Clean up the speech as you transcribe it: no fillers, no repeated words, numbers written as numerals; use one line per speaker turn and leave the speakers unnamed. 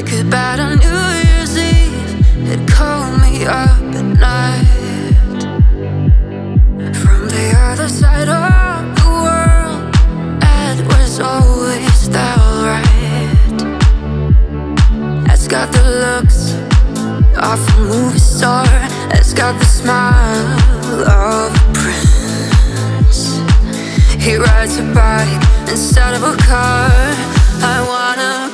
Goodbye on New Year's Eve, it called me up at night. From the other side of the world, it was always that right. It's got the looks of a movie star, it's got the smile of a prince. He rides a bike instead of a car. I wanna